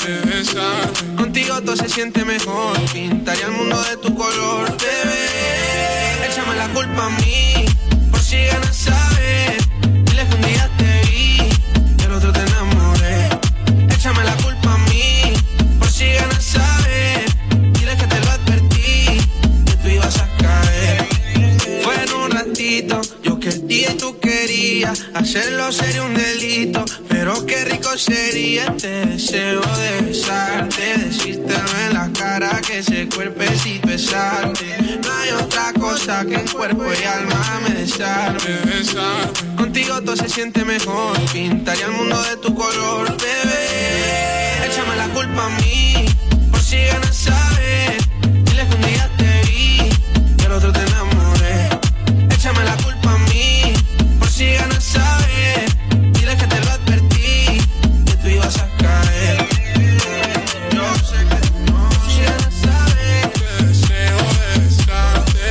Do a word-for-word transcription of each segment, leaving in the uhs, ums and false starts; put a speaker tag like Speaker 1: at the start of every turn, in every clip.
Speaker 1: de besarte. Contigo todo se siente mejor. Pintaría el mundo de tu color, bebé. Échame la culpa a mí, por si ganas saber. Dile que un día te vi y el otro te enamoré. Échame la culpa a mí, por si ganas saber. Dile que te lo advertí, que tú ibas a caer. Fue en un ratito, yo quería y tú querías. Hacerlo sería un delito, pero qué rico sería. Te deseo de besarte, decírtelo en la cara, que ese cuerpecito es arte. No hay otra cosa que en cuerpo y alma me desarme. Contigo todo se siente mejor. Pintaría el mundo de tu color, bebé. Échame la culpa a mí, por si ganas saber. Dile que un día te vi y el otro te enamoré. Échame la culpa a mí, por si ganas saber. Dile que te lo advertí, que tú ibas a caer. Yo sé que tú no, si ganas saber. Te deseo de besarte.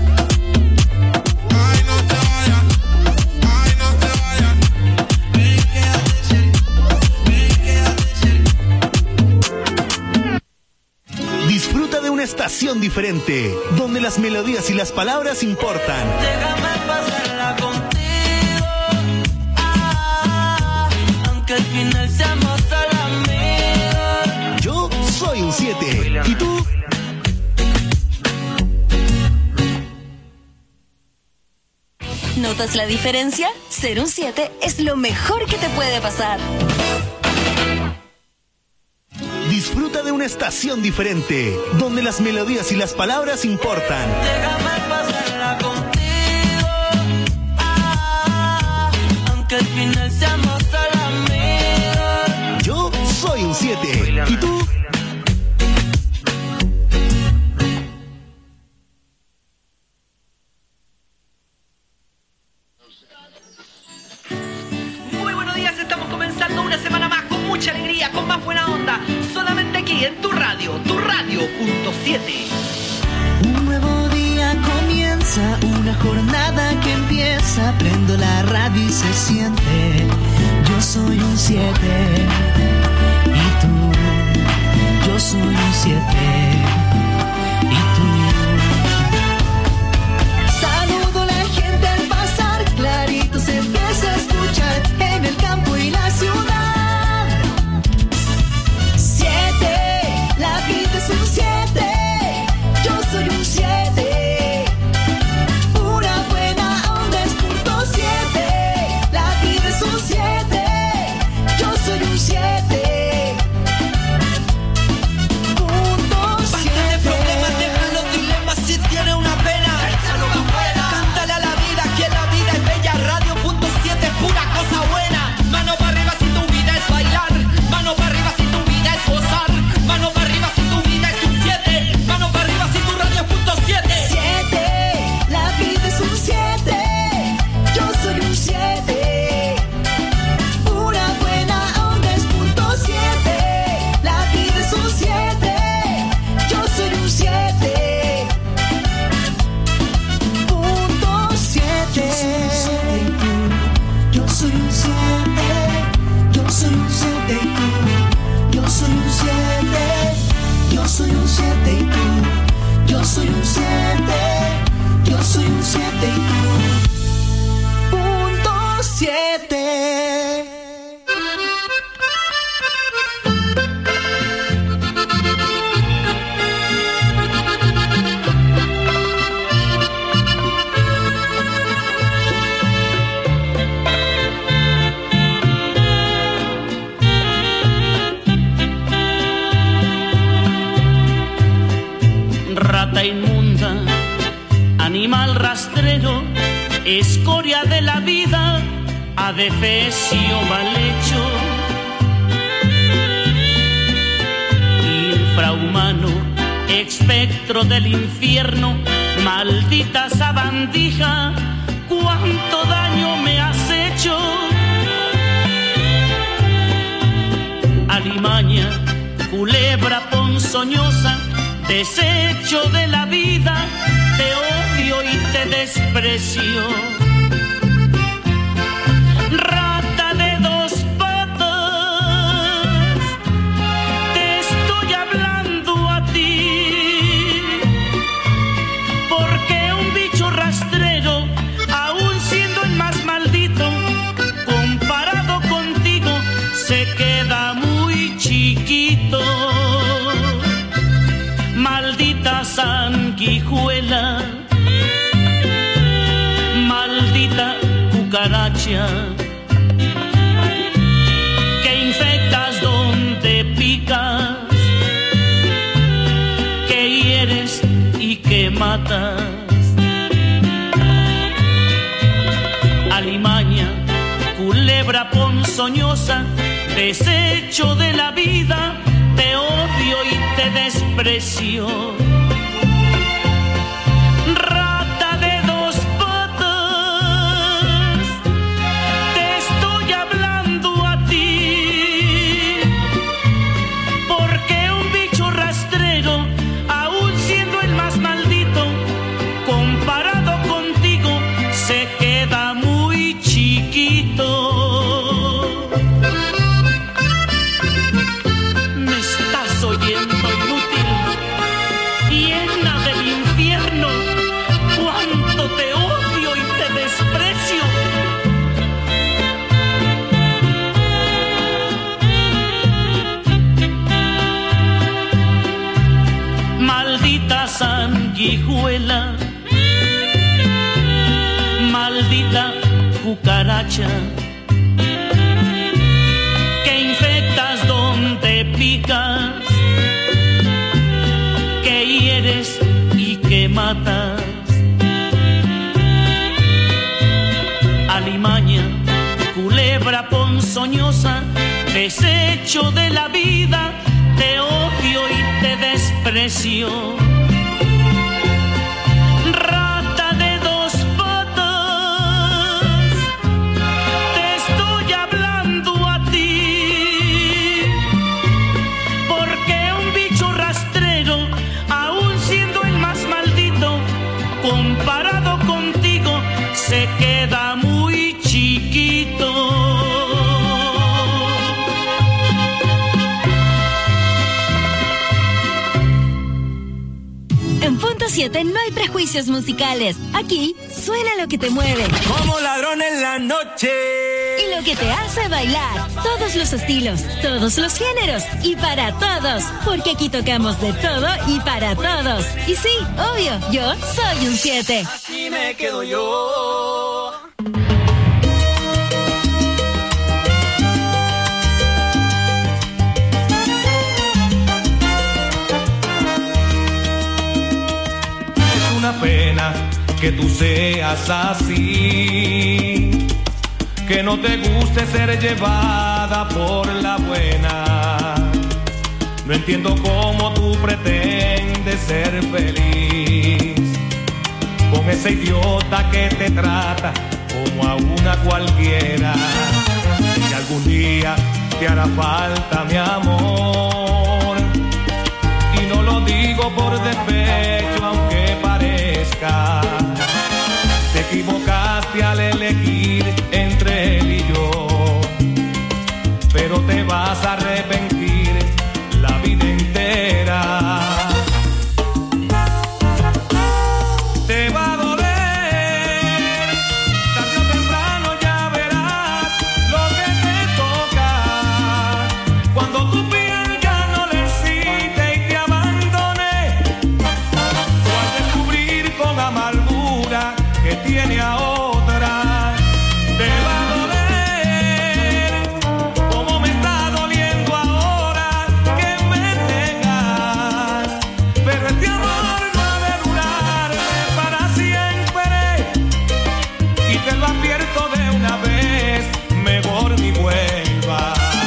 Speaker 1: Ay, no te vayas, ay, no te vayas. Ven, quédate cerca, ven, quédate cerca.
Speaker 2: Disfruta de una estación diferente, donde las melodías y las palabras importan.
Speaker 3: Déjame pasarla contigo, ah, aunque al final seamos solo amigos.
Speaker 2: Yo soy un siete. ¿Y tú?
Speaker 4: ¿Notas la diferencia? Ser un siete es lo mejor que te puede pasar.
Speaker 2: Disfruta de una estación diferente, donde las melodías y las palabras importan.
Speaker 3: Déjame pasarla contigo, ah, aunque al final seamos solo amigos.
Speaker 2: Yo soy un siete. ¿Y tú?
Speaker 5: Muy buenos días, estamos comenzando una semana más con mucha alegría, con más buena onda, solamente aquí en tu radio, tu radio punto siete.
Speaker 3: Un nuevo día comienza, una jornada que empieza, prendo la radio y se siente, yo soy un siete, y tú, yo soy un siete, y tú. Saludo a la gente al pasar, clarito se empieza a escuchar, en el campo y la ciudad. Siete, la vida es un siete, yo soy un siete. Una buena onda es punto siete, la vida es un siete, yo soy un siete. Punto siete. Basta de problemas, deja los dilemas, si tiene una pena, échalo pa' afuera. Cántale a la vida que la vida es bella, radio punto siete es pura cosa buena. Mano para arriba si tu vida es bailar, mano para arriba si tu vida es gozar, mano para arriba si tu vida es un siete, mano para arriba si tu radio es punto siete. Siete, la vida es un siete, yo soy un siete. Una buena onda es punto siete, la vida es un siete, yo soy un siete. Punto siete. Yo soy un siete, yo soy un siete y tú. Yo soy un siete, yo soy un siete y tú. Yo soy un siete, yo soy un siete y tú. Punto siete.
Speaker 6: Rata inmunda, animal rastrero, escoria de la vida, adefesio mal hecho, infrahumano, espectro del infierno, maldita sabandija, cuánto daño me has hecho. Alimaña, culebra ponzoñosa, desecho de la vida, te odio y te desprecio. Rata de dos patas, sanguijuela, maldita cucaracha, que infectas donde picas, que hieres y que matas. Alimaña, culebra ponzoñosa, desecho de la vida, te odio y te desprecio. Rata de dos patas, te estoy hablando a ti, porque un bicho rastrero, aún siendo el más maldito, comparado contigo, se queda muy chiquito. Oyendo inútil, llena del infierno, cuánto te odio y te desprecio. Maldita sanguijuela, maldita cucaracha, que infectas donde picas, que hieres y que matas. Alimaña, culebra ponzoñosa, desecho de la vida, te odio y te desprecio. Rata de dos patas, te estoy hablando a ti, porque un bicho rastrero, aún siendo el más maldito, comparado contigo, se queda muy chiquito.
Speaker 4: En Punto siete no hay prejuicios musicales. Aquí suena lo que te mueve.
Speaker 3: Como ladrón en la noche.
Speaker 4: Y lo que te hace bailar. Todos los estilos, todos los géneros y para todos. Porque aquí tocamos de todo y para todos. Y sí, obvio, yo soy un siete.
Speaker 3: Así me quedo yo.
Speaker 7: Una pena que tú seas así, que no te guste ser llevada por la buena. No entiendo cómo tú pretendes ser feliz con ese idiota que te trata como a una cualquiera. Si algún día te hará falta mi amor, y no lo digo por despecho, aunque parezca, te equivocaste al elegir entre él y yo, pero te vas a arrepentir la vida entera. Te va a doler, tarde o temprano ya verás lo que te toca, cuando tu piel ya no le excite y te abandone, o al descubrir con amargura que tiene a otra. Te va a doler como me está doliendo ahora que me dejas, pero este amor no ha de durarme para siempre, y te lo advierto de una vez, mejor ni vuelva.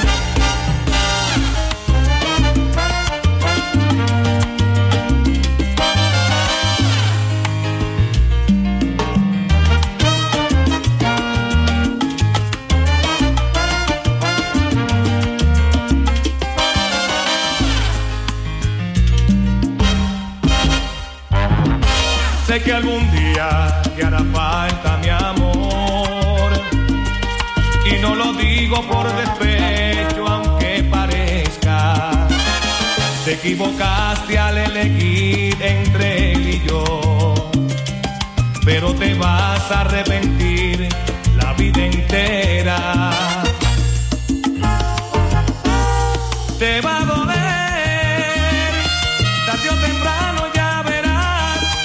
Speaker 7: Sé que algún día te hará falta mi amor, y no lo digo por despecho, aunque parezca. Te equivocaste al elegir entre él y yo, pero te vas a arrepentir la vida entera. Te va a doler, tarde o temprano ya verás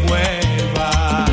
Speaker 7: muevas.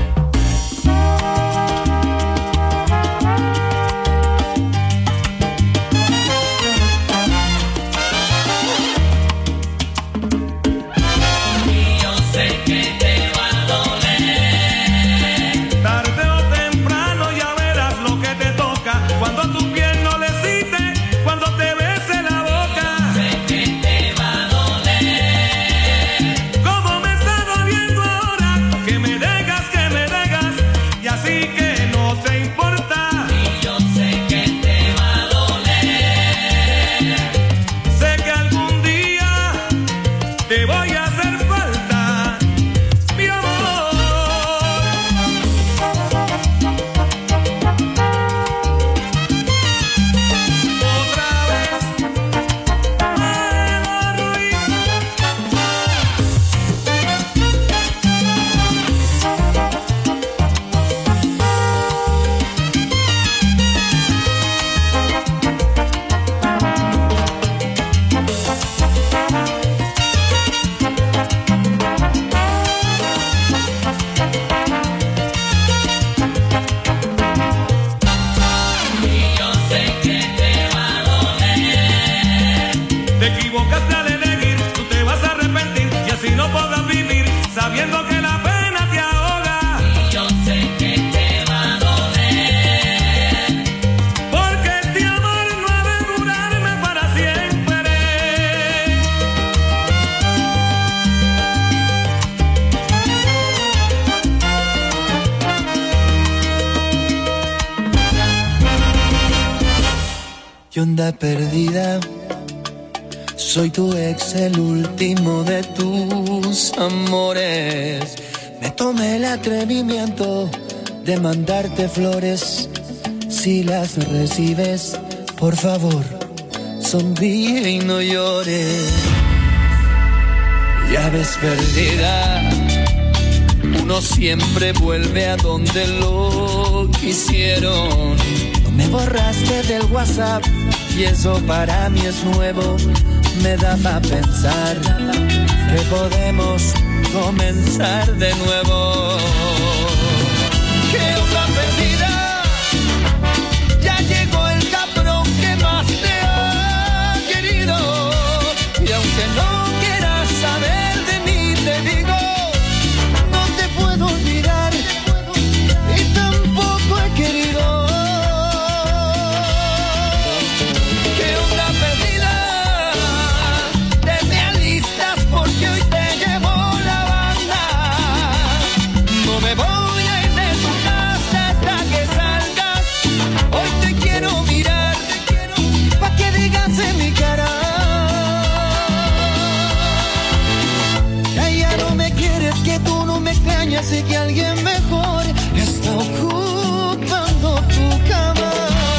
Speaker 3: Onda perdida, soy tu ex, el último de tus amores. Me tomé el atrevimiento de mandarte flores. Si las recibes, por favor, sonríe y no llores. Ya ves, perdida, uno siempre vuelve a donde lo quisieron. Me borraste del WhatsApp y eso para mí es nuevo. Me da pa' pensar que podemos comenzar de nuevo. ¡Qué onda perdida! Ya llegó el cabrón que más te ha querido. Y aunque no quieras saber de mí, te digo, no te puedo olvidar y tampoco he querido. Así que alguien mejor está ocupando tu cama.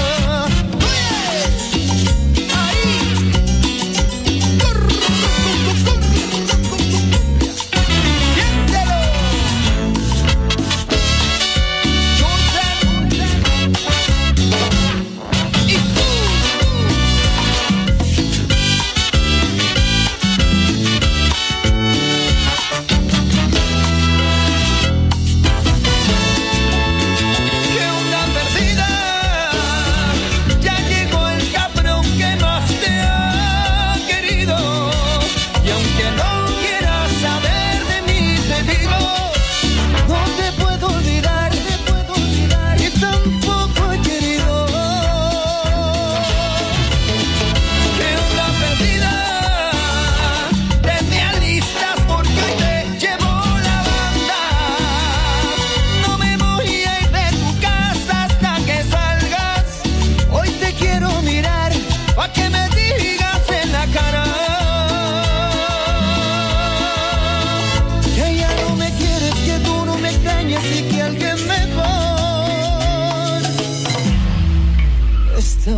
Speaker 3: Está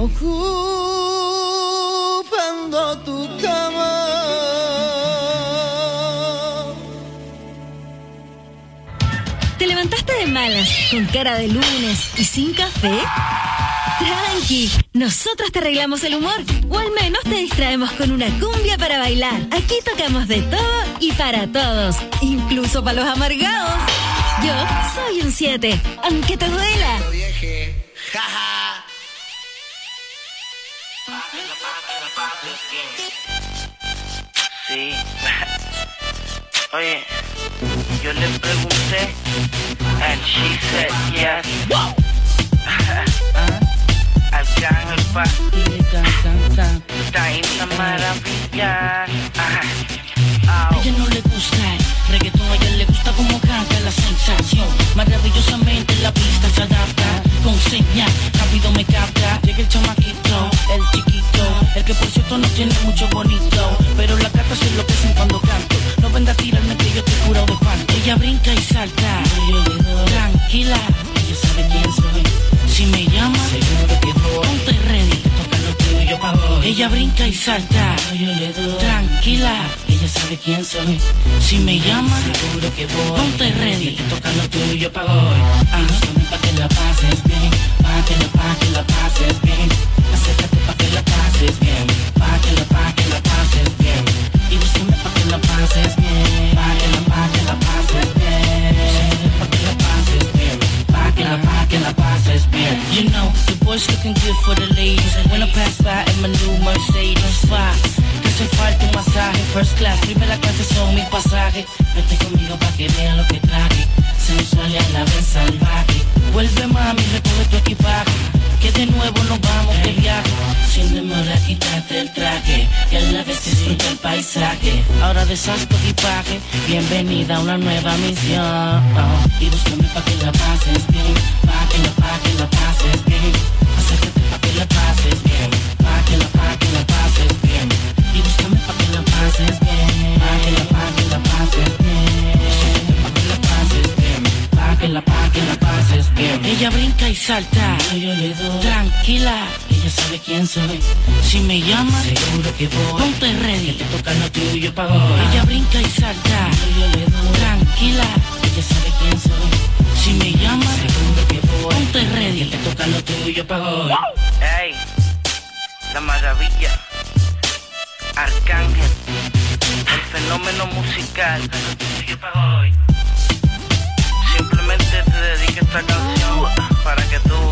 Speaker 3: ocupando tu cama.
Speaker 4: ¿Te levantaste de malas, con cara de lunes y sin café? Tranqui, nosotros te arreglamos el humor, o al menos te distraemos con una cumbia para bailar. Aquí tocamos de todo y para todos, incluso para los amargados. Yo soy un siete, aunque te duela.
Speaker 8: Sí. Oye, yo le pregunté and she said yes. Arcángel pa está en la maravilla.
Speaker 6: A ella no le gusta el reggaetón, a ella le gusta como canta la sensación. Maravillosamente la pista se adapta, con señal, rápido me capta. Llega el chamaquito, el chiquito, el que por cierto no tiene mucho bonito, pero la gata se enloquecen cuando canto. No venga a tirarme que yo estoy curado de espanto. Ella brinca y salta, yo le doy tranquila, ella sabe quién soy. Si me llama, seguro que voy. Ponte ready, toca lo tuyo pa' hoy. Ella brinca y salta, yo le doy tranquila, ella sabe quién soy. Si me llama, seguro que voy. Ponte ready, toca lo tuyo pa' hoy. Búscame pa' que la pases bien, pa' que la, pa' que la pases bien. Acércate pa' que la pases bien, pa' que la, pa' que la pases bien. Y búscame pa' que la pases bien, pa' que la, pa' que la pases bien. Búscame pa' que la pases bien, pa' que la, pa' que la pases bien. You know, the boys looking good for the ladies. When I pass by in my new Mercedes Fox, que hace falta un masaje. First class, primera clase son mi pasaje. Vete conmigo pa' que vea lo que traje. Sensual y a la vez salvaje. Vuelve mami, recoge tu equipaje, que de nuevo nos vamos de viaje. Sin demora quítate el traje y a la vez disfruta el paisaje. Ahora deshaz tu equipaje, bienvenida a una nueva misión. Y búscame pa' que la pases bien, pa' que la, pa' que la pases bien. Acércate pa' que la pases bien, pa' que la, pa' que la pases bien. Y búscame pa' que la pases bien, pa' que la, pa' que la pases bien. Búscame pa' que la pases bien, pa' que la, pa' que la pases bien. Ella brinca y salta, yo le doy tranquila, ella sabe quién soy. Si me llama, seguro que voy. Ponte ready, que te toca lo tuyo pa' hoy. Ella brinca y salta, yo le doy tranquila, ella sabe quién soy. Si me llama, seguro que voy. Ponte ready, que te toca lo tuyo pa' hoy.
Speaker 8: Ey, la maravilla, Arcángel, el fenómeno musical, lo tuyo pa' hoy. Simplemente te dedico esta canción para que tú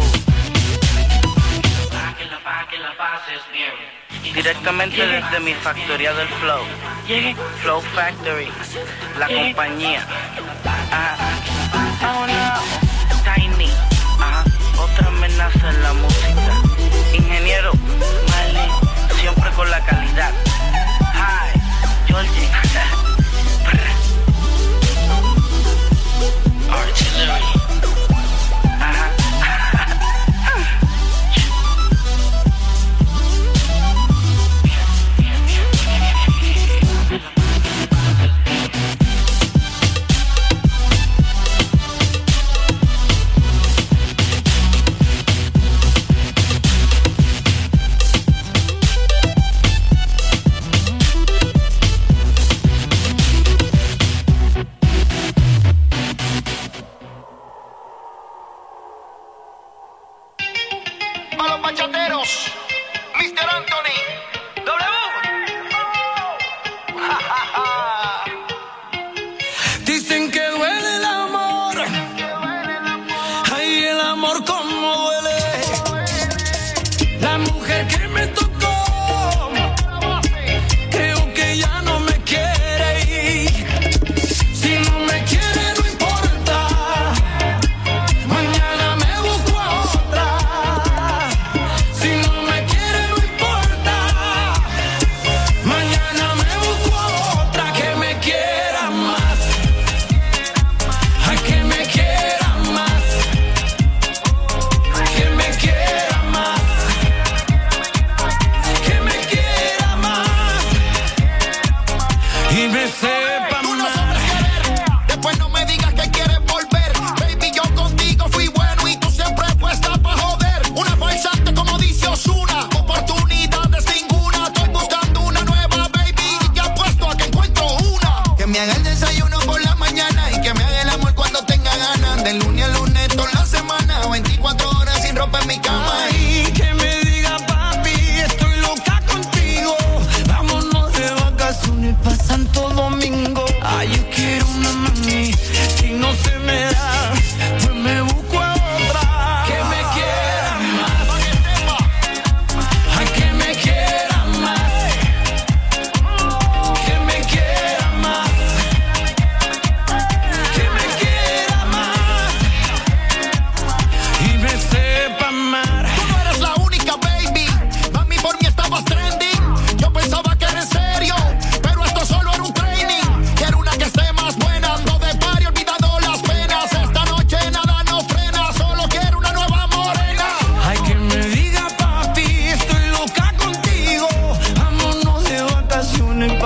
Speaker 8: pa' que la, pa' que la pases bien. Directamente desde mi factoría del Flow, Flow Factory, la compañía. Ajá. Oh no, Tiny, ajá. Otra amenaza en la música. Ingeniero, Marley, siempre con la calidad. Hi, Georgie. Artillery. Ajá.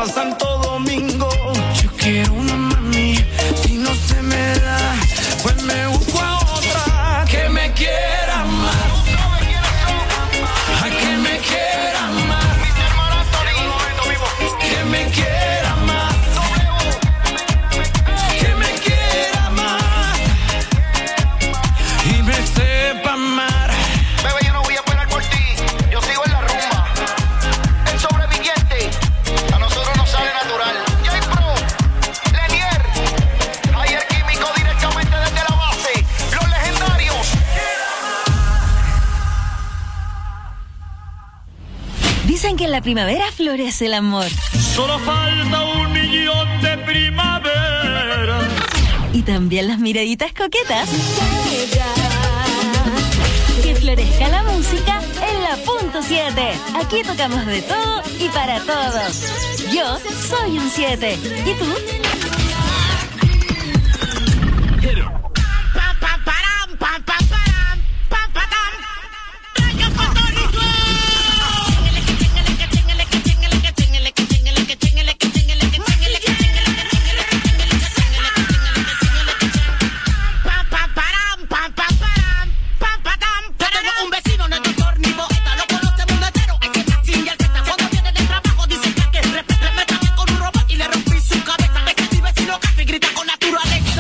Speaker 7: pa' Santo Domingo. Yo quiero una mami, si no se me da, pues me busco a otra que me quiera más. A que me quiera más. Que me quiera más. Que me quiera más. Y me sepa amar.
Speaker 9: Bebé, yo no voy a esperar por ti. Yo sigo en la rumba. El sobreviviente. A nosotros nos sale natural. J-Pro, Lenier. Ayer Químico directamente desde la base. Los legendarios.
Speaker 4: Dicen que en la primavera florece el amor.
Speaker 7: Solo falta un millón de primavera.
Speaker 4: Y también las miraditas coquetas. Que florezca la música en la punto siete. Aquí tocamos de todo y para todos. Yo soy un siete. ¿Y tú?
Speaker 3: Un vecino no es doctor ni poeta, lo conoce el mundo entero. Es que está sin el teta. Cuando viene del trabajo dice que es respeta. Me traje con un robot y le rompí su cabeza. Ve que mi vecino café y grita con naturaleza.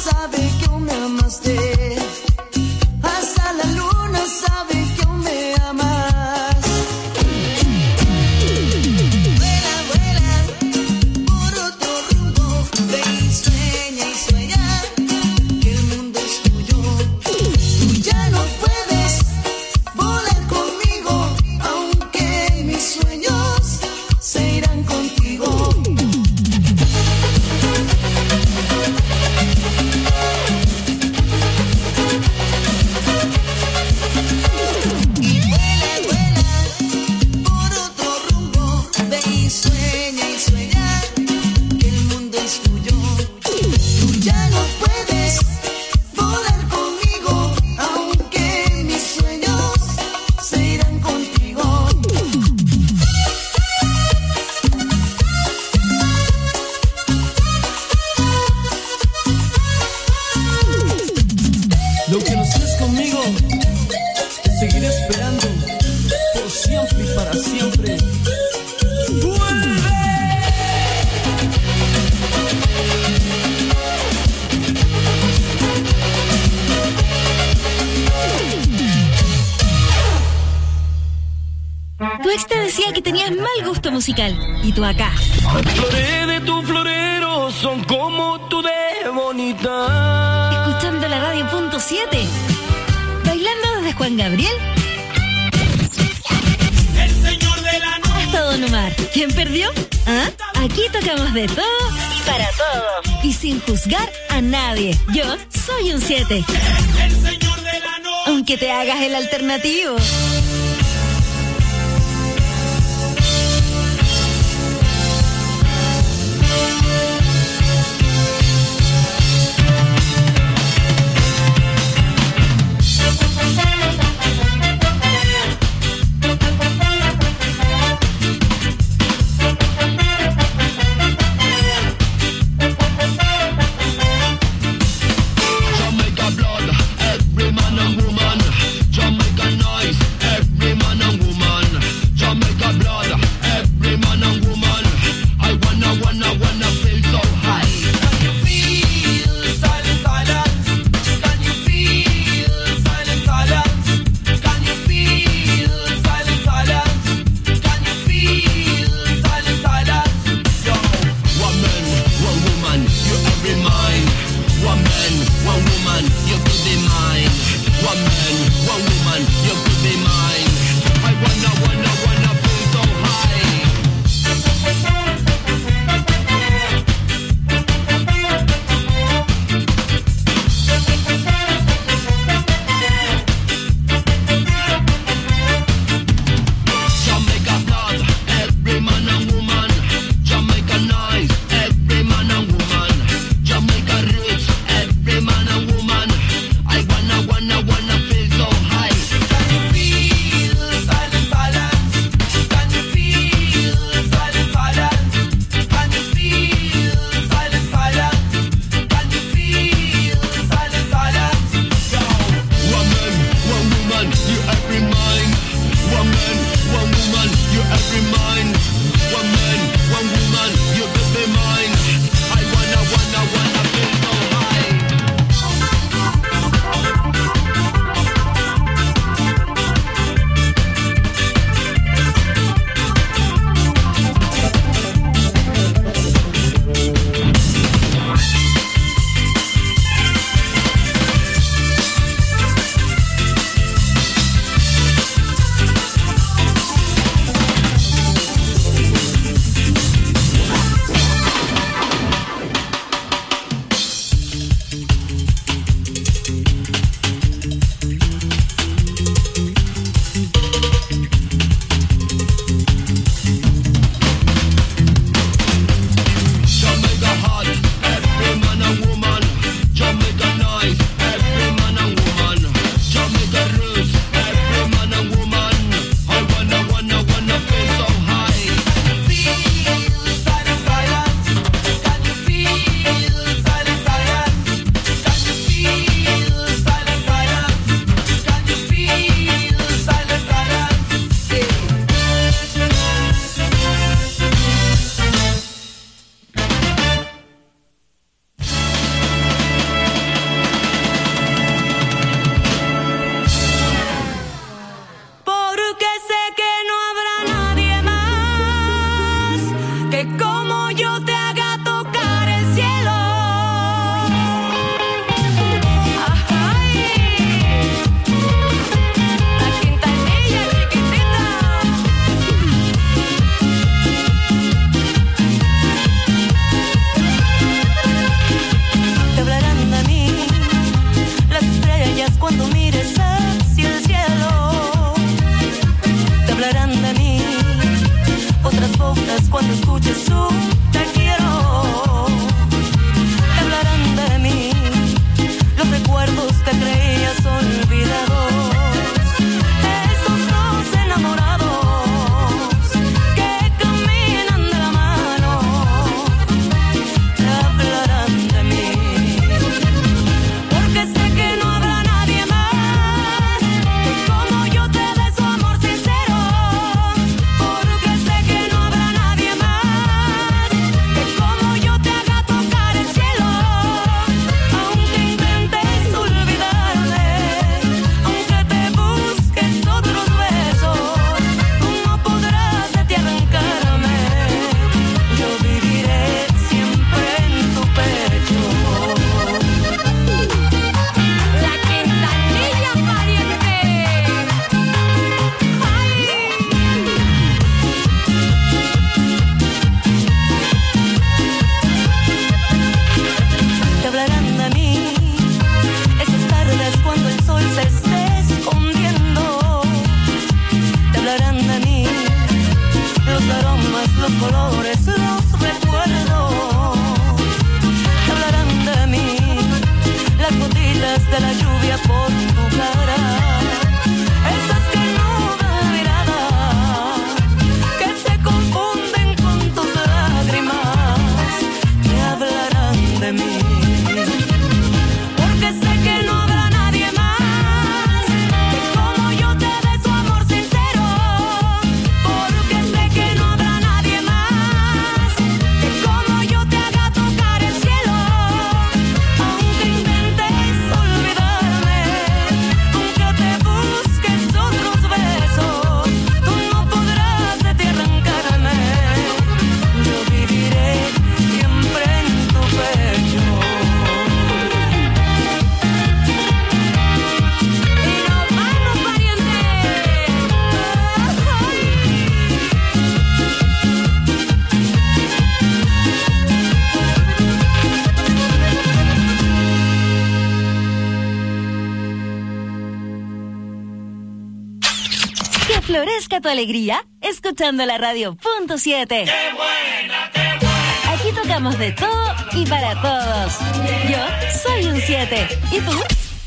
Speaker 10: sabe que aún me amaste. Hasta la luna sabe que aún me amas. Vuela, vuela por otro rumbo. Ve y sueña y sueña que el mundo es tuyo. Tú ya no puedes volar conmigo, aunque mis sueños se irán contigo. Y vuela, vuela por otro rumbo. Ve y sueña y sueña que el mundo es tuyo. Tú ya no puedes volar conmigo, aunque mis sueños se irán contigo.
Speaker 3: Lo que no seas conmigo, te seguiré esperando por siempre y para siempre. ¡Vuelve!
Speaker 4: Tu ex te decía que tenías mal gusto musical. Y tú acá,
Speaker 3: Las flores de tu florero son como tú de bonita.
Speaker 4: escuchando la radio punto siete. Bailando desde Juan Gabriel
Speaker 3: El señor de la noche.
Speaker 4: hasta Don Omar. ¿Quién perdió? ¿Ah? Aquí tocamos de todo y para todos. Y sin juzgar a nadie. Yo soy un siete.
Speaker 3: El señor de la noche.
Speaker 4: Aunque te hagas el alternativo.
Speaker 11: Jamaica blood, every man and woman. Jamaica nice, every man and woman. Jamaica blood, every man and woman. I wanna, wanna, wanna feel so high.
Speaker 3: Can you feel silent silence? Can you feel silent silence? Can you feel silent silence? Can you feel silent silence? Yo,
Speaker 11: One man, one woman, you every mine. One man, one woman, you could be mine. One man, one woman, you could be mine. I wanna, wanna, wanna feel so high. Jamaica blood, every man and woman. Jamaica nice, every man and woman. Jamaica roots, every man and woman. I wanna, wanna, wanna feel so high.
Speaker 3: can you feel silent silence? Can you feel silent silence? Can you feel silent silence? Can you feel silent silence? Yo.
Speaker 11: One man, one woman, you every mine. One man, one woman, you every mine. One man, one woman, you could be mine. I wanna, wanna, wanna feel so high. Jamaica hot, every man and woman. Jamaica nice, every man and woman. Jamaica roots, every man and woman. I wanna, wanna, wanna feel so high.
Speaker 3: Feel silent silence? Can you feel silent silence? Can you feel silent silence? Can you feel silent silence?
Speaker 12: colores los recuerdos que hablarán de mí, las gotitas de la lluvia por tu cara, esas que no dan mirada, que se confunden con tus lágrimas, que hablarán de mí. Porque sé que no habrá nadie más que como yo te dé su amor sincero. Porque sé que no habrá nadie más que como yo te haga tocar el cielo. Aunque intentes olvidarme, aunque te busques otros besos, tú no podrás de ti arrancarme. Yo viviré siempre en tu pecho.
Speaker 4: Que florezca tu alegría escuchando la radio punto siete.
Speaker 7: ¡Qué buena, qué buena!
Speaker 4: Aquí tocamos de todo y para todos. Yo soy un siete. ¿Y tú?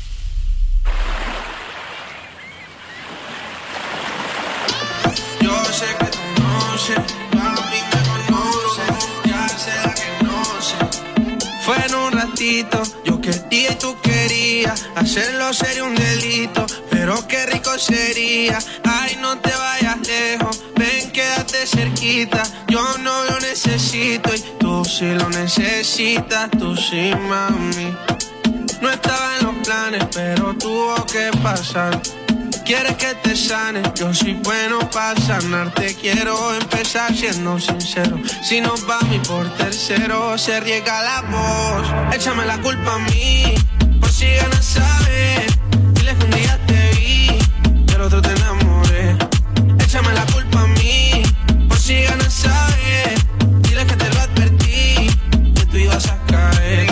Speaker 1: Yo sé que tú no sé, mami me conoces, ya sé la que no sé. Fue en un ratito, yo quería y tú querías, hacerlo sería un delito, pero qué rico sería. Ay, no te vayas lejos, ven, quédate cerquita, yo no lo necesito y tú sí lo necesitas, tú sí, mami. No estaba en los planes, pero tuvo que pasar. Quieres que te sane, yo soy bueno para sanarte. Quiero empezar siendo sincero. Si nos va a mí por tercero, se riega la voz. Échame la culpa a mí, por si ganas saber. Dile que un día te vi, del otro te enamoré. Échame la culpa a mí, por si ganas saber. Dile que te lo advertí, que tú ibas a caer.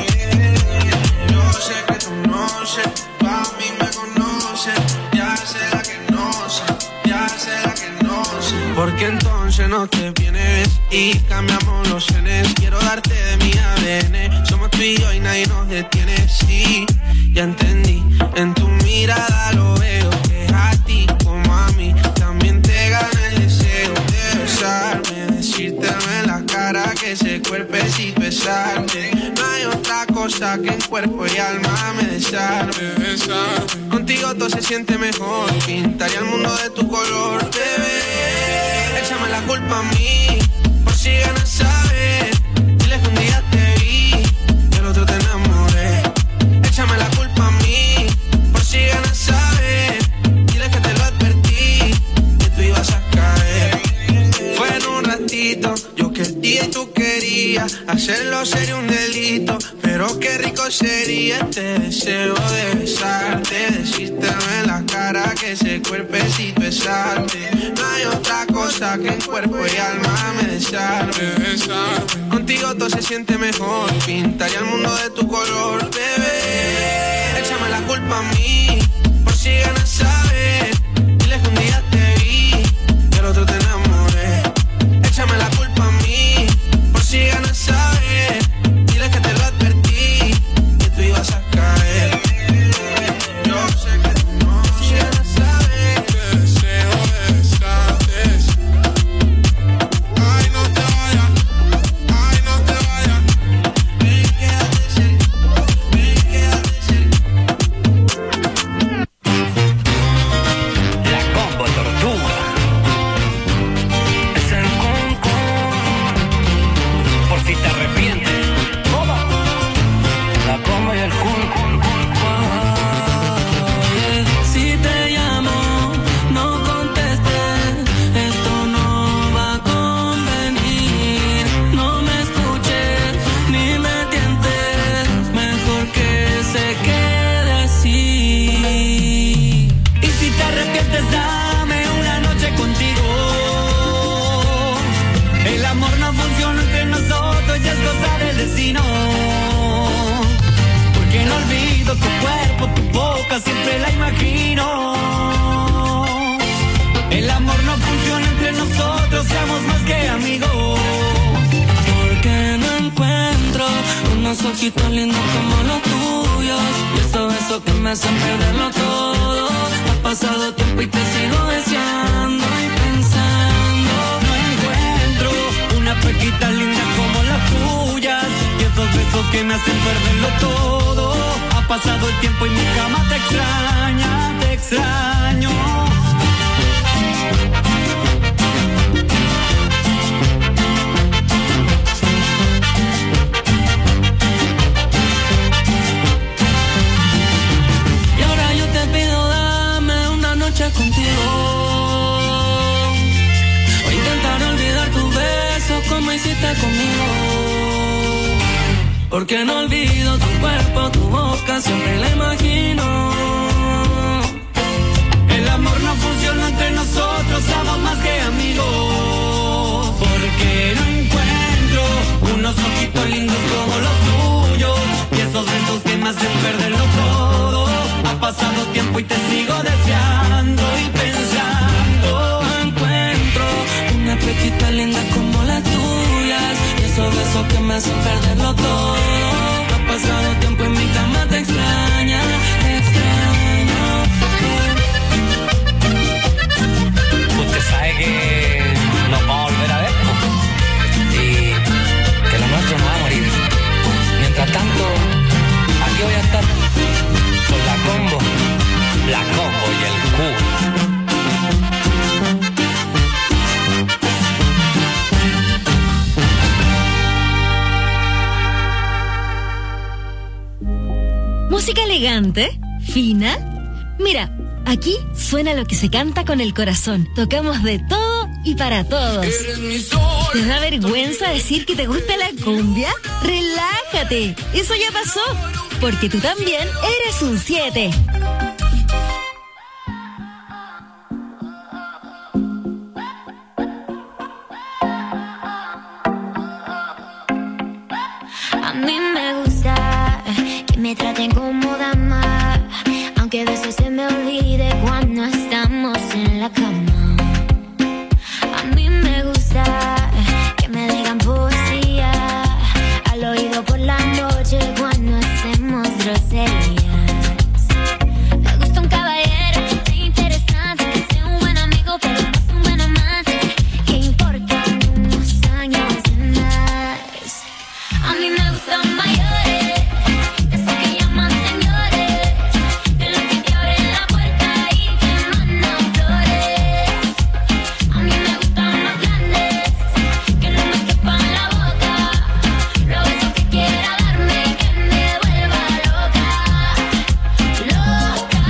Speaker 1: Yo sé que tú no sé, tú a mí me conoces. Ya sé la que no sé, ya sé la que no sé. Porque entonces no te vienes y cambiamos los genes. Quiero darte de mi A D N. Somos tú y yo y nadie nos detiene. Sí, ya entendí, en tu mirada lo veo. Que a ti como a mí también te gana el deseo de besarme, decírteme en la cara que ese cuerpecito es arte. No hay otra cosa que en cuerpo y alma me desarme. Contigo todo se siente mejor, pintaría el mundo de tu color, bebé. Échame la culpa a mí, por si ganas saber. Dile que un día te vi, del otro te enamoré. Échame la culpa a mí, por si ganas saber. Dile que te lo advertí, que tú ibas a caer. Fue en un ratito, yo quería y tú querías, hacerlo sería un delito, pero qué rico sería este deseo de besarte, decírteme en la cara que ese cuerpecito es arte. No hay otra cosa que en cuerpo y alma me desarme. Contigo todo se siente mejor, pintaría el mundo de tu color, bebé. Échame la culpa a mí, por si ganas saber. Dile que un día te vi, del otro te enamoré. Échame la culpa a mí, por si ganas saber. Dile que te lo advertí, que tú ibas a caer. Yo sé que tú no quieres saber que deseo besarte. Ay, no te vayas, ay, no te vayas. Ven, quédate cerca, ven, quédate cerca.
Speaker 13: La Combo Tortuga. Es el concón, por si te arrepientes. La Combo y el Kun.
Speaker 12: Si te llamo, no contestes, esto no va a convenir. No me escuches, ni me tientes, mejor que se quede así. Y si te arrepientes, dame una noche contigo. El amor no funciona entre nosotros, ya es cosa del destino. Porque no olvido tu cuerpo, tu boca, siempre la imagino. El amor no funciona entre nosotros, seamos más que amigos.
Speaker 14: unos ojitos lindos como los tuyos y esos besos que me hacen perderlo todo. Ha pasado tiempo y te sigo deseando y pensando. No encuentro una pequita linda como las tuyas y esos besos que me hacen perderlo todo. Ha pasado el tiempo y mi cama te extraña, te extraño. Contigo o intentar olvidar tus besos como hiciste conmigo, porque no olvido tu cuerpo, tu boca, siempre la imagino. El amor no funciona entre nosotros, somos más que amigos, porque no encuentro unos ojitos lindos como los tuyos y esos besos que me hacen perderlo todo. Ha pasado tiempo y te sigo deseando y pensando. No encuentro una pechita linda como las tuyas y esos besos que me hacen perderlo todo. Ha pasado tiempo y mi cama te extraña, te extraño.
Speaker 15: Usted sabe que nos vamos a volver a ver, ¿no? Y que lo nuestro no va a morir. Mientras tanto, aquí voy a estar con la combo, la combo y el Q.
Speaker 4: Música elegante, fina. Mira, aquí suena lo que se canta con el corazón. Tocamos de todo y para todos. ¿Te da vergüenza decir que te gusta la cumbia? Relájate, eso ya pasó, porque tú también eres un siete.
Speaker 16: A mí me gusta que me traten como dama, aunque a veces se me olvide cuando estamos en la cama. A mí me gusta que me digan poesía al oído por la noche cuando hacemos groserías. Me gusta un caballero que sea interesante, que sea un buen amigo pero no es un buen amante, que importan unos años de más. A mí me gustan mayores, esos que llaman señores, de los que te abren la puerta y te mandan flores. A mí me gustan más grandes, que no me quepan la boca, los besos que quiera darme y que me vuelva loca, loca,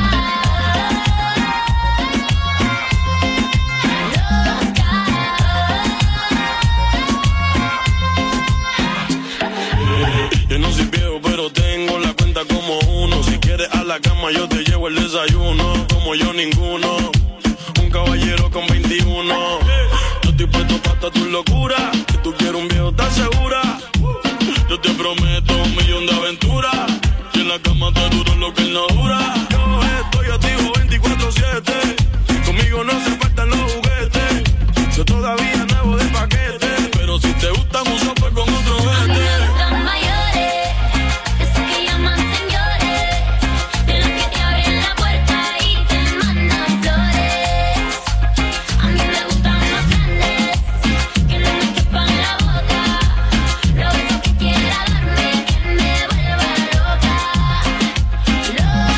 Speaker 17: Yo no soy viejo, pero tengo la cuenta como uno. Si quieres a la cama, yo te llevo el desayuno. Como yo, ninguno. Un caballero con veintiuno. Yo estoy puesto para toda tu locura. Que tú quieres un viejo, ¿estás segura? Yo te prometo un millón de aventuras. Y en la cama te duro lo que él no dura. Yo estoy activo veinticuatro siete. Conmigo no se faltan los juguetes. Yo todavía nuevo de paquete. Pero si te gusta mucho, pues con otro vete.
Speaker 16: gustan mayores, esos que llaman señores, de los que te abren la puerta y te mandan flores. A mí me gustan más grandes, que no me quepan la boca, los besos que quiera darme, que me vuelva loca, loca.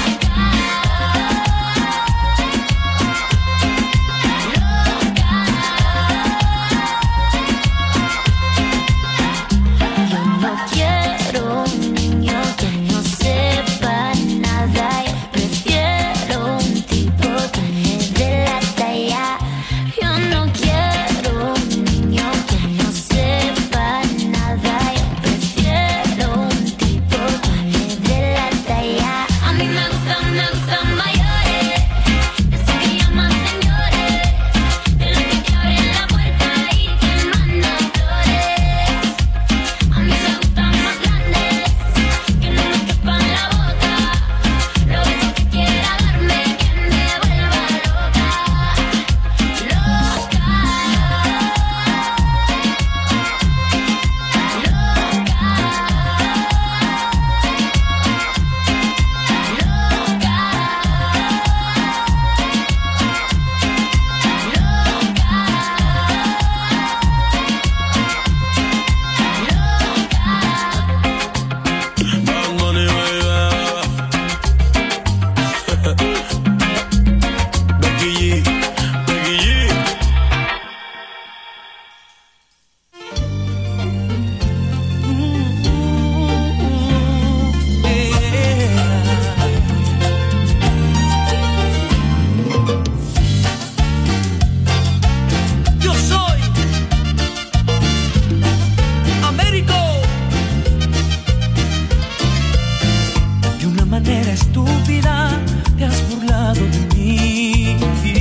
Speaker 14: manera estúpida te has burlado de mí.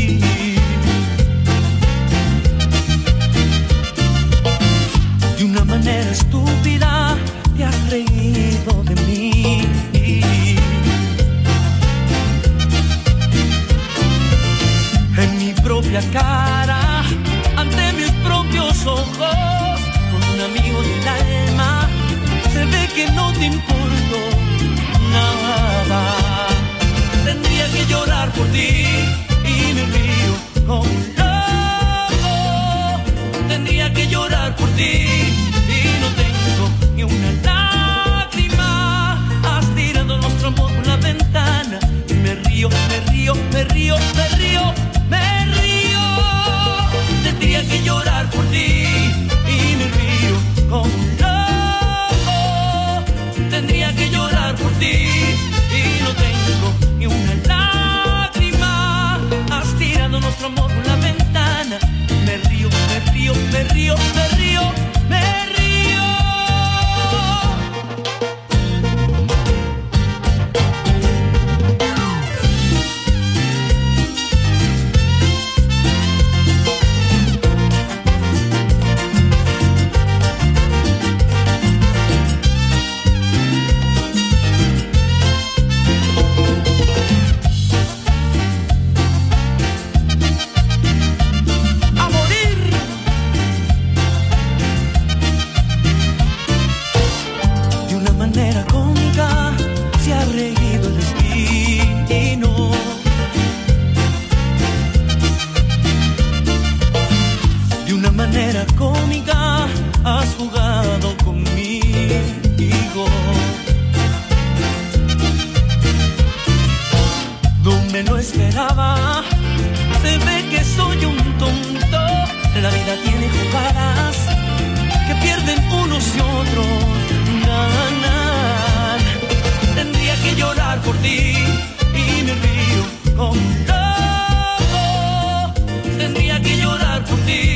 Speaker 14: De una manera estúpida te has reído de mí. En mi propia cara, ante mis propios ojos, con un amigo del alma, se ve que no te importo nada. Tendría que llorar por ti y me río como un loco. Tendría que llorar por ti y no tengo ni una lágrima. Has tirado nuestro amor por la ventana y me río, me río, me río, me río, me río. Tendría que llorar por ti y me río como un loco. Tendría que llorar por ti y no tengo ni una lágrima. Has tirado nuestro amor por la ventana. Me río, me río, me río, me río, me río. Cómica, has jugado conmigo. No me lo esperaba. Se ve que soy un tonto. La vida tiene jugadas que pierden unos y otros ganan. Tendría que llorar por ti y me río como un loco. Tendría que llorar por ti.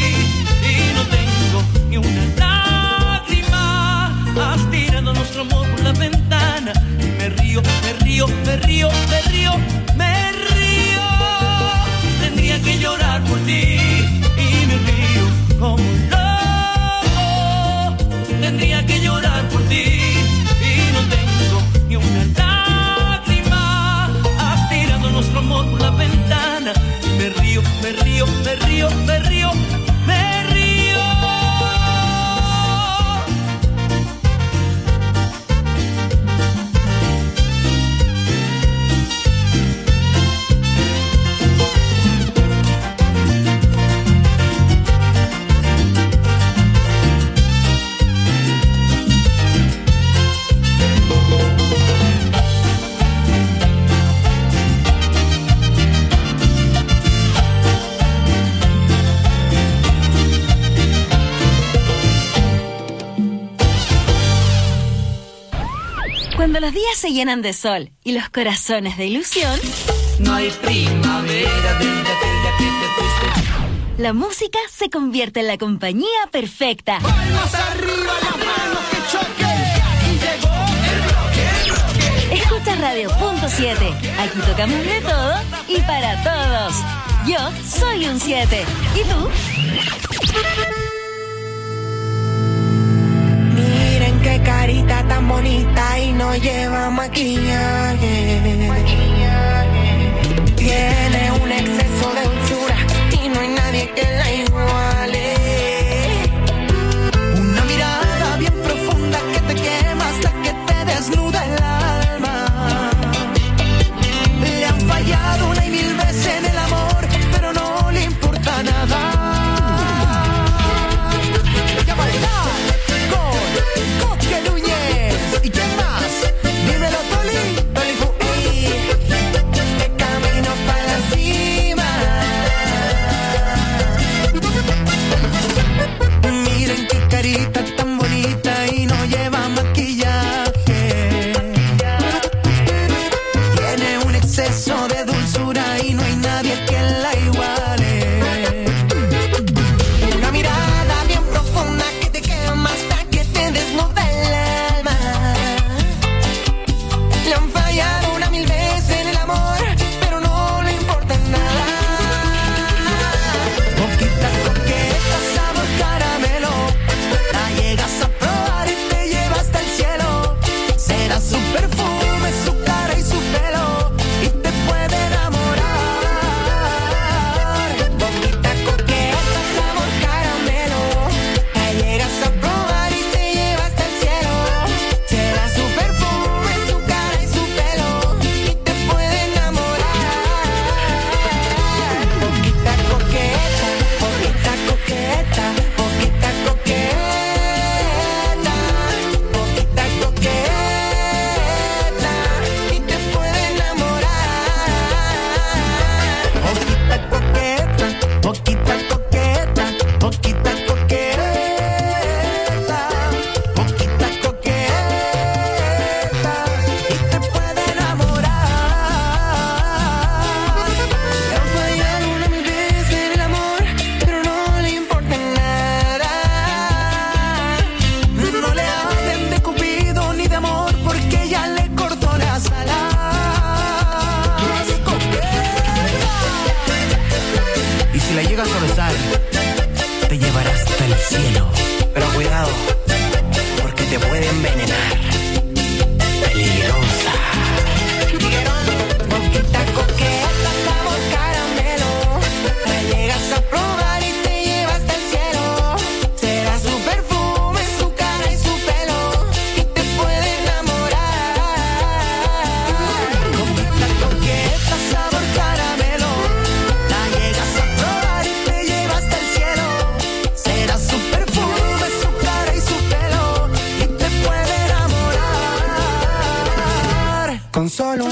Speaker 14: Ni una lágrima. Has tirado nuestro amor por la ventana. Me río, me río, me río, me río, me río. Tendría que llorar por ti y me río como un loco. Tendría que llorar por ti y no tengo ni una lágrima. Has tirado nuestro amor por la ventana. Me río, me río, me río, me río, me río.
Speaker 4: Cuando los días se llenan de sol y los corazones de ilusión,
Speaker 3: no hay primavera desde aquel día que te fuiste.
Speaker 4: La música se convierte en la compañía perfecta.
Speaker 3: Palmas arriba, las manos que choquen. Y llegó el bloque, el bloque.
Speaker 4: Escucha Radio Punto siete. Aquí tocamos de todo y para todos. Yo soy un siete. ¿Y tú?
Speaker 18: Miren qué carita tan bonita y no lleva maquillaje. Tiene un exceso de dulzura y no hay nadie que la iguale. Una mirada bien profunda que te quema hasta que te desnuda el alma. Le han fallado una y mil veces en el amor, pero no le importa nada. Ya bailar con Coque Núñez. ¿Y quién más? Dímelo, Toli. Toli Fu.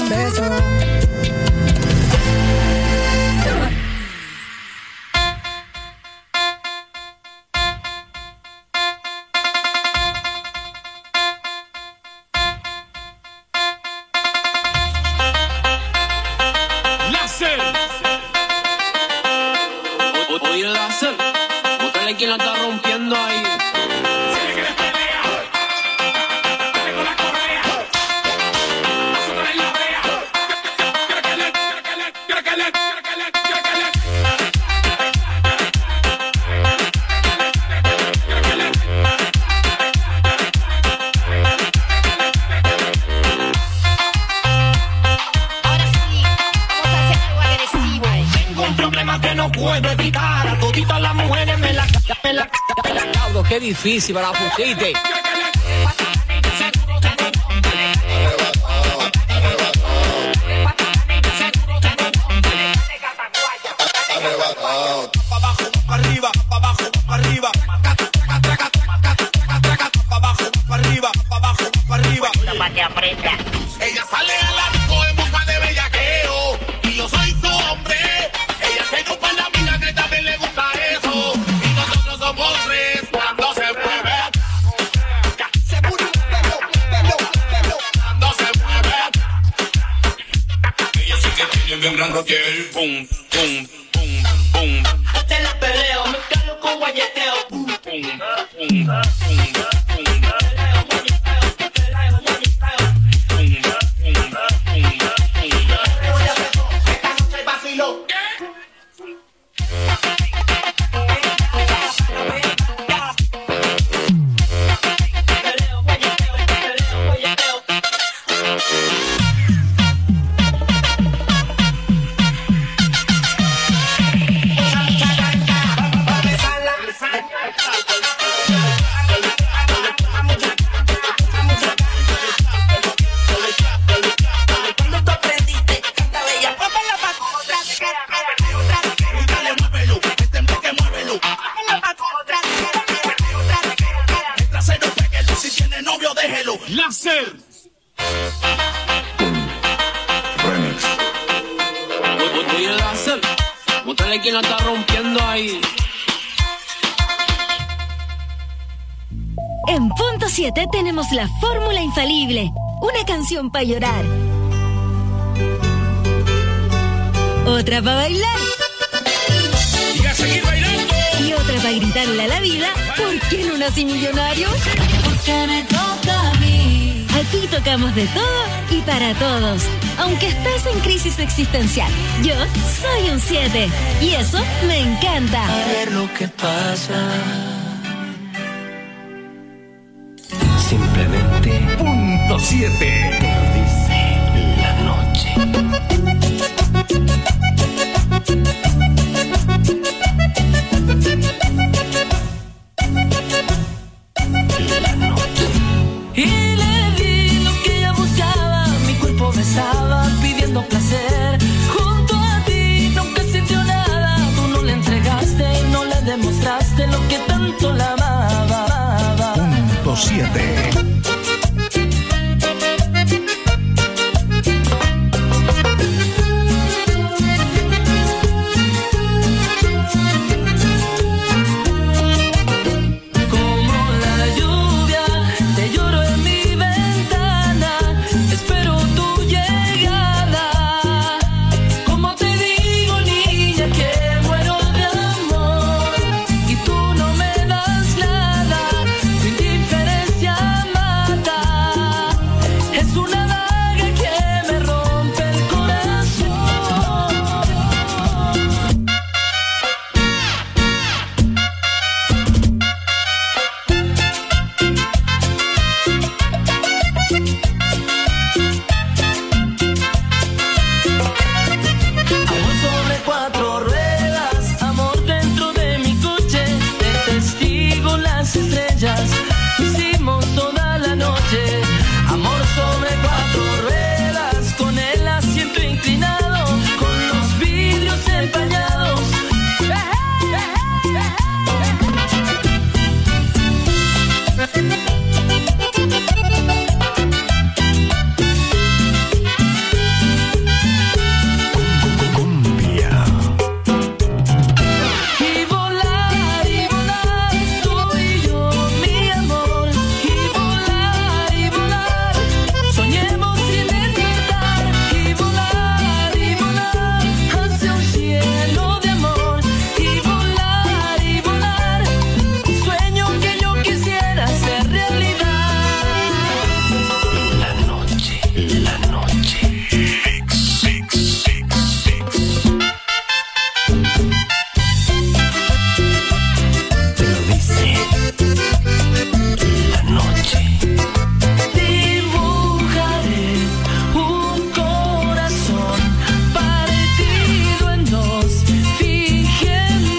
Speaker 18: un beso.
Speaker 19: Láser. Oye, Láser, búscale quien la está rompiendo ahí.
Speaker 3: Puedo evitar a toditas las mujeres me la me la me la
Speaker 15: Cabro, qué difícil para la pusiste.
Speaker 3: arriba, pa' abajo, pa' arriba, pa' abajo, pa' arriba, pa' abajo, pa' arriba.
Speaker 20: Para que aprenda.
Speaker 3: Ella sale a la disco en busca de bellaqueo y yo soy su hombre. Ella se chupa la vida que también le gusta eso y nosotros somos tres cuando se mueve. Se mueve, cuando se mueve. Ella sí que tiene bien grande piel, pum, pum, pum, pum.
Speaker 20: Este la peleo, me cargo con guayeteo. Pum, pum, pum, pum.
Speaker 19: Láser.
Speaker 3: Remix.
Speaker 19: Oye, Láser, búscale quien la está rompiendo ahí.
Speaker 4: En punto siete tenemos la fórmula infalible. Una canción para llorar. Otra para bailar.
Speaker 19: Y a seguir bailando.
Speaker 4: Y otra para gritarle a la vida. ¿Por qué no nací millonario?
Speaker 12: Porque me toca a mí.
Speaker 4: Aquí tocamos de todo y para todos. Aunque estés en crisis existencial, yo soy un siete. Y eso me encanta.
Speaker 18: A ver lo que pasa.
Speaker 2: Simplemente punto siete.